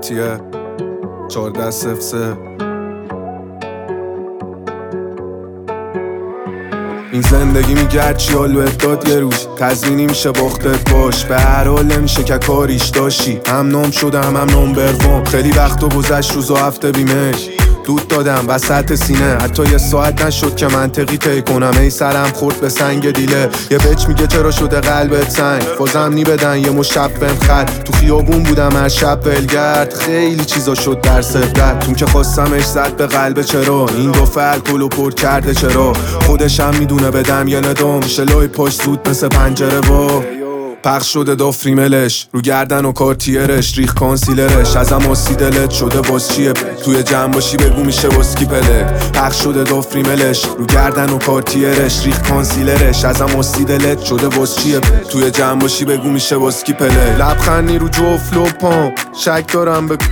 کارتیه 1403. این زندگی میگرد چیالوت داد یه روش تزمینی میشه باختت باش، به هر حال نمیشه که کاریش داشتی. هم نام شدم هم نمبروم، خیلی وقت و گذشت روز و هفته بیمش دود دادم وسط سینه، حتی یه ساعت نشد که منطقی طی کنم. ای سرم خورد به سنگ دیله، یه بچ میگه چرا شده قلبت سنگ، بازم نی بدن یه مشفم خط. تو خیابون بودم هر شب ولگرد، خیلی چیزا شد در سفرت. تون که خواستمش زد به قلب چرا، این دفعه الکلو پر کرده چرا. خودشم میدونه بدم یه ندام، شلوی پشت زود مثل پنجره با پخش شده دافریملش رو گردن و کارتیرش، ریخ کانسیلرش ازم آسی دلت شده باز چیه، توی جمع باشی بگو میشه باسکی پله. پخش شده دافریملش رو گردن و کارتیرش، ریخ کانسیلرش ازم آسی دلت شده باز چیه، توی جمع باشی بگو میشه باسکی پله. لبخندی رو جفت لپام، شک دارم به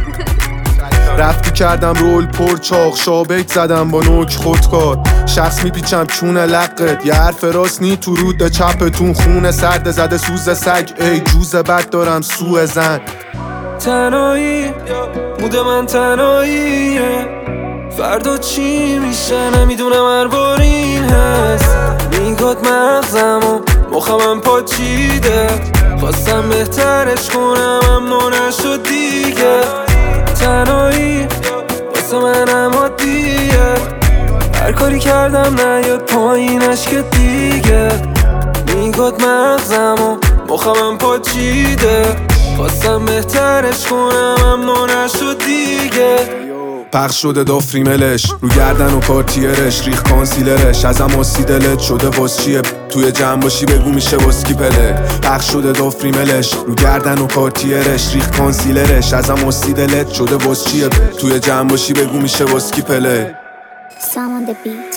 رفتی کردم رول پر چاق، شابک زدم با نوک خودکار. شخص میپیچم چونه لقت، یه حرف راست نی تو رود چپتون. خونه سرد زده سوز سگ، ای جوز بد دارم سوء زن. تنهایی مود من تنهاییه، فردا چی میشه نمیدونم. هر بار این هست میگاد مغزم و مخمم پاچیده، خواستم بهترش کنم اما نشد دیگه. تنهایی واسه منم عادیه، هر کاری کردم نیاد پایینش که دیگه. میگاد مغزم و مخمم پاچیده، خواستم بهترش کنم اما نشد دیگه. پخش شده دافریملش رو گردن و کارتیرش، ریخ کانسیلرش ازم آسی دلت شده باز چیه، توی جمع باشی بگو میشه باسکی پله. پخش شده دافریملش رو گردن و کارتیرش، ریخ کانسیلرش ازم آسی دلت شده باز چیه، توی جمع باشی بگو میشه باسکی پله. Sam on the beat.